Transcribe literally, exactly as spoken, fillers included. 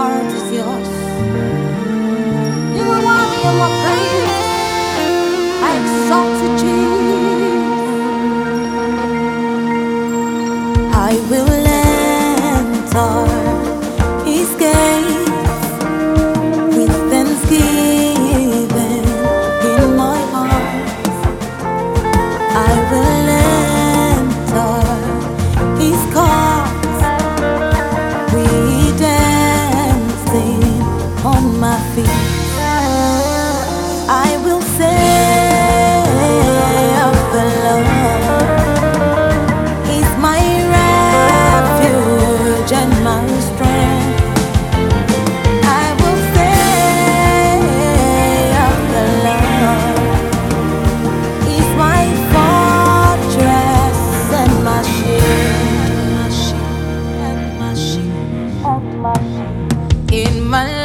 heart is yours. You are worthy of my praise. I exalt you, Jesus. I will enter His gates with thanksgiving in my heart. I will enter His courts with dancing on my feet. I will say of the Lord is my refuge and my strength. I will say of the Lord is my fortress and my shield, and my shield, and my shield. In my